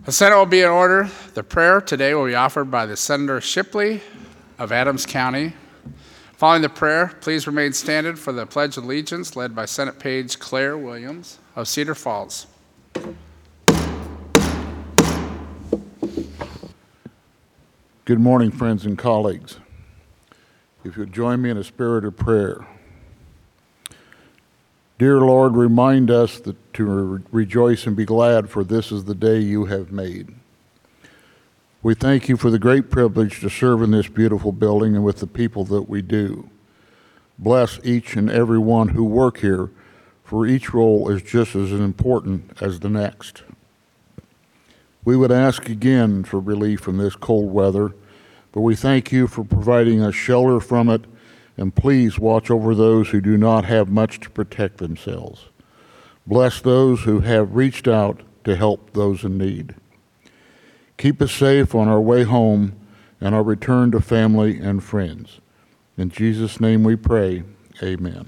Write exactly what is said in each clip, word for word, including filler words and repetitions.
The Senate will be in order. The prayer today will be offered by the Senator Shipley of Adams County. Following the prayer, please remain standing for the Pledge of Allegiance led by Senate Page Claire Williams of Cedar Falls. Good morning, friends and colleagues. If you'll join me in a spirit of prayer. Dear Lord, remind us that to re- rejoice and be glad, for this is the day you have made. We thank you for the great privilege to serve in this beautiful building and with the people that we do. Bless each and every one who work here, for each role is just as important as the next. We would ask again for relief from this cold weather, but we thank you for providing us shelter from it, and please watch over those who do not have much to protect themselves. Bless those who have reached out to help those in need. Keep us safe on our way home and our return to family and friends. In Jesus' name we pray, amen.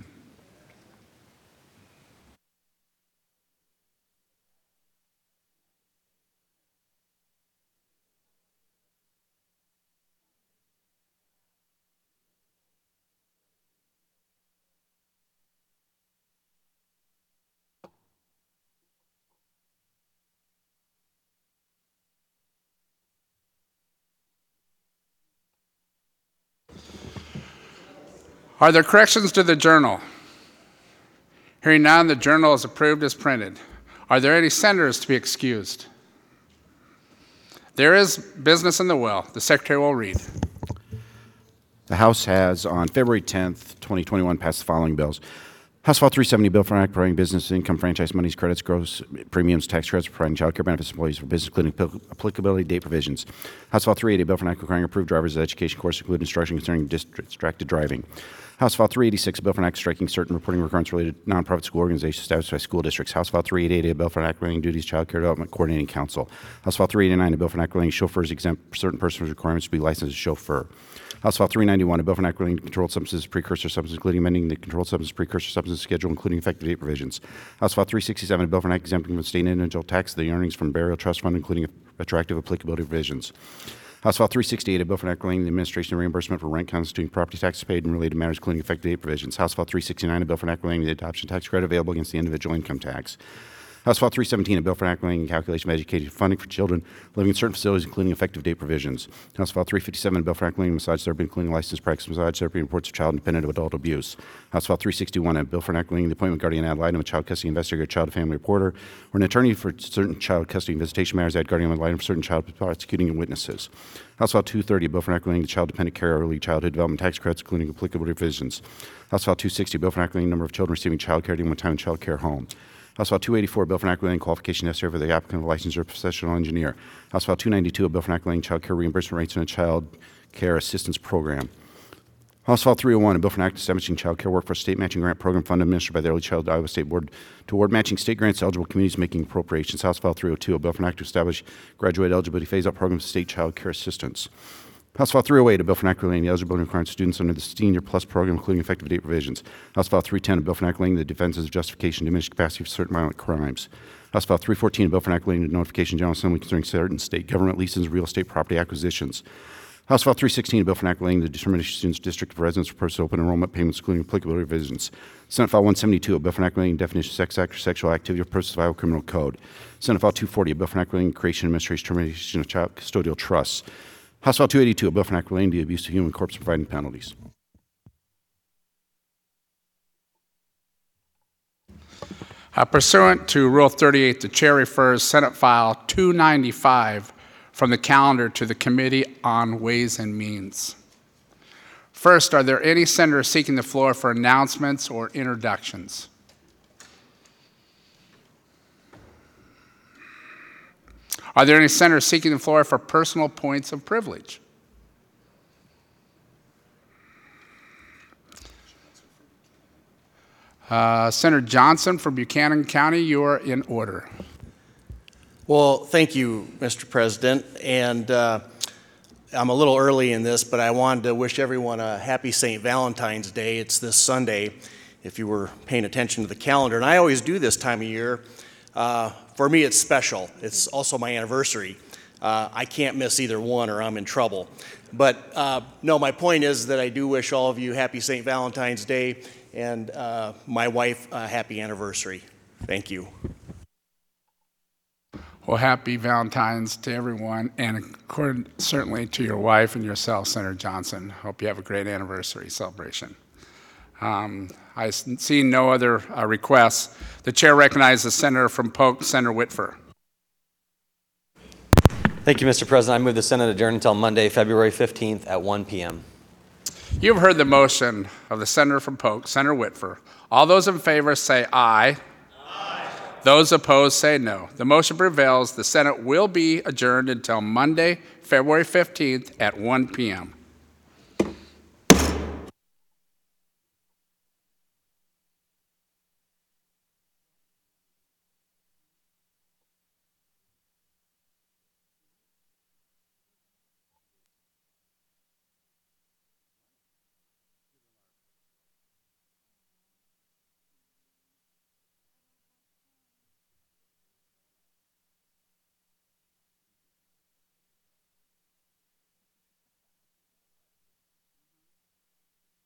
Are there corrections to the journal? Hearing none, the journal is approved as printed. Are there any senators to be excused? There is business in the will. The secretary will read. The House has, on February tenth, twenty twenty-one, passed the following bills. House File three seventy, Bill for an Act providing business income, franchise monies, credits, gross premiums, tax credits, providing child care benefits to employees for business, including applicability date provisions. House File three eighty, Bill for an Act requiring approved driver's education course, including instruction concerning distracted driving. House File three eighty-six, a bill for an act striking certain reporting requirements related to nonprofit school organizations established by school districts. House File three eighty-eight, a bill for an act relating duties, child care development coordinating council. House File three eighty-nine, a bill for an act relating chauffeurs exempt certain persons requirements to be licensed as chauffeur. House File three ninety-one, a bill for an act relating to controlled substances, precursor substances, including amending the controlled substances, precursor substances schedule, including effective date provisions. House File three sixty-seven, a bill for an act exempting from state and individual tax the earnings from burial trust fund, including retroactive applicability provisions. House File three sixty-eight, a bill for an act relating to the administration and reimbursement for rent constituting property taxes paid and related matters, including effective date provisions. House File three sixty-nine, a bill for an act relating to the adoption tax credit available against the individual income tax. House File three seventeen, a bill for an act relating to calculation of education funding for children living in certain facilities, including effective date provisions. House File three fifty-seven, a bill for an act relating to massage therapy, including licensed practice massage therapy, and reports of child independent of adult abuse. House File three sixty-one, a bill for an act relating to the appointment of guardian ad litem, a child custody investigator, child and family reporter, or an attorney for certain child custody and visitation matters, ad guardian ad litem for certain child prosecuting witnesses. House File two thirty, a bill for an act relating to child dependent care, early childhood development tax credits, including applicable provisions. House File two sixty, a bill for an act relating to the number of children receiving child care during one time in child care home. House File two eighty-four, a bill for an act relating qualification necessary for the applicant of a licensed or professional engineer. House File two ninety-two, a bill for an act relating child care reimbursement rates in a child care assistance program. House File three oh one, a bill for an act establishing child care workforce state matching grant program fund administered by the Early Childhood Iowa State Board to award matching state grants to eligible communities making appropriations. House File three oh two, a bill for an act to establish graduate eligibility phase-out programs for state child care assistance. House File three oh eight, a bill for an act relating to eligibility requirements of students under the Senior Plus program, including effective date provisions. House File three ten, a bill for an act relating to the defense's justification of diminished capacity for certain violent crimes. House File three fourteen, a bill for an act relating to notification of General Assembly concerning certain state government leases and real estate property acquisitions. House File three sixteen, a bill for an act relating to the determination of students' district of residence for purposes of open enrollment payments, including applicability provisions. Senate File one seventy-two, a bill for an act relating to definition of sex act or sexual activity for purposes of Iowa Criminal Code. Senate File two forty, a bill for an act relating to creation, administration, termination of child custodial trusts. House File two eighty-two, a bill for an act relating to the abuse of human corpse providing penalties. Uh, pursuant to Rule thirty-eight, the chair refers Senate File two ninety-five from the calendar to the Committee on Ways and Means. First, are there any senators seeking the floor for announcements or introductions? Are there any senators seeking the floor for personal points of privilege? Uh, Senator Johnson from Buchanan County, you are in order. Well, thank you, Mister President. And uh, I'm a little early in this, but I wanted to wish everyone a happy Saint Valentine's Day. It's this Sunday, if you were paying attention to the calendar. And I always do this time of year. Uh, for me, it's special. It's also my anniversary. Uh, I can't miss either one or I'm in trouble. But uh, no, my point is that I do wish all of you happy Saint Valentine's Day and uh, my wife a happy anniversary. Thank you. Well, happy Valentine's to everyone, and according, certainly to your wife and yourself, Senator Johnson. Hope you have a great anniversary celebration. Um, I see no other uh, requests. The chair recognizes the senator from Polk, Senator Whitfer. Thank you, Mister President. I move the Senate adjourn until Monday, February fifteenth at one p m You've heard the motion of the senator from Polk, Senator Whitfer. All those in favor say aye. Aye. Those opposed say no. The motion prevails. The Senate will be adjourned until Monday, February fifteenth at one p m